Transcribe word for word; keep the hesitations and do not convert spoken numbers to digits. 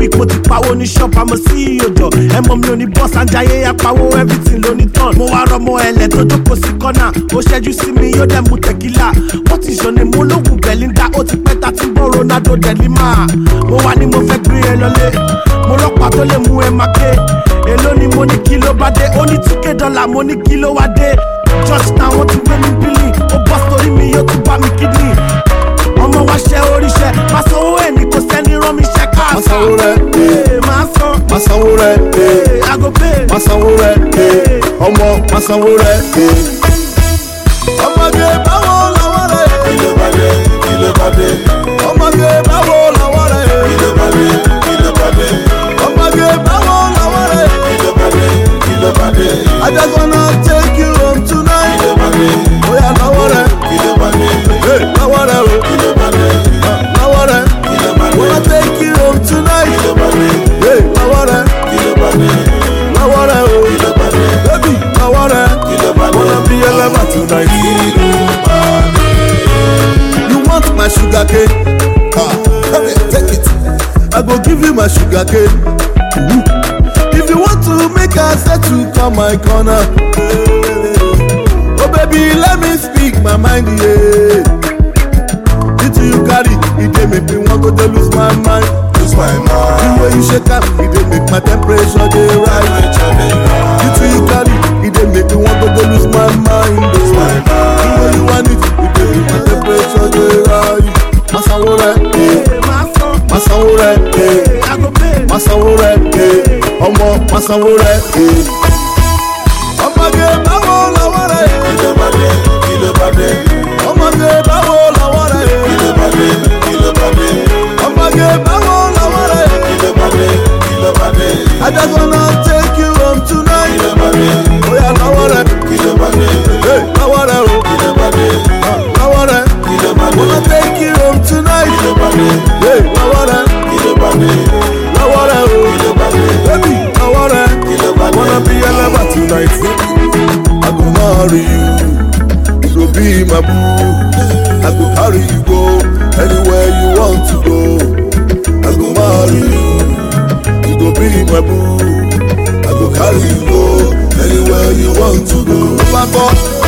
mi kò ti pawó ní shop àmọ́ sí òjò ẹ mọ̀ mi ò ní boss àjàyè apawó everything ló ní tán mo wá rọmọ ẹlẹ tó jókòó sí kọ́nà ó ṣẹ́jú sí mi yóò dẹ̀ mú tequila wọ́n ti ṣọ̀nà mo lóògùn Belinda ó ti pẹ́ ta ti gbọ́ Ronaldo delima mo wá ní mo fẹ́ gbé ẹ lọlé mo lọ́pàá tó lè mú ẹ máa ké èló ni mo ní kí ló bá dé ó ní two k dọ́là mo ní kí ló wá dé church náà wọ́n ti gbé mi bílì ó bọ́ sórí mi yóò tún bá mi kídìní ọmọ wa ṣe oríṣẹ́ máa sanwó ẹ̀ ní kò sẹ́ni rán mi ṣẹ́ káàkiri. máa sanwó rẹ̀ máa san. máa sanwó rẹ̀ agobe. máa sanwó rẹ̀ ọmọ máa sanwó rẹ̀. ọmọge báwo làwọn rẹ̀. kí ló bá dé kí ló bá dé. ọmọge báwo làwọn rẹ̀. kí ló bá dé kí ló bá dé. ọmọge báwo làwọn rẹ̀. kí ló bá dé kí ló bá dé. I just wanna take you home tonight. kí ló bá dé. bóyá làwọn rẹ̀. kí ló bá dé. làwọn rẹ̀ o. kí ló bá dé. làwọn rẹ̀. kí ló bá dé. wanna take you home tonight. kí ló bá dé. làwọn rẹ̀. kí ló bá dé. làwọn rẹ̀ o. kí ló bá dé. baby làwọn rẹ̀. kí ló bá dé. wanna be a lover tonight. kí ló bá dé. You want my sugar cane? Ah, come here, take it. I go give you my sugar cane. Ooh. If you want to make a settle, come my corner. Oh baby, let me speak my mind, yeah. Did you carry? It dey make me want to dey lose my mind. Lose my mind. The way you shake up, it dey make my temperature dey rise. Did you carry? It dey make me want to dey lose my mind. Lose my mind. The way you want it, it dey make my temperature dey rise. Masanwo rẹ, masanwo rẹ, masanwo rẹ, ọmọ masanwo rẹ. Ọmọge báwo làwọn rẹ. Kí ló bá dé? Kí ló bá dé? Ọmọge báwo làwọn rẹ. Kí ló bá dé? Kí ló bá dé? Ọmọge báwo làwọn rẹ. Kí ló bá dé? Kí ló bá dé? I just wanna take you home tonight. Kí ló bá dé? Bóyá làwọn rẹ. Kí ló bá dé? Làwọn rẹ o. Kí ló bá dé? Làwọn rẹ. Kí ló bá dé? Wanna take you home tonight. Kí ló bá dé? Làwọn rẹ. Kí ló bá dé? Làwọn rẹ o. Kí ló bá dé? Baby làwọn rẹ. Kí ló bá dé? Wanna be a lover tonight. I go marry you. You go be my boo. I go carry you go anywhere you want to go. I go marry you. You go be my boo. I go carry you go anywhere you want to go.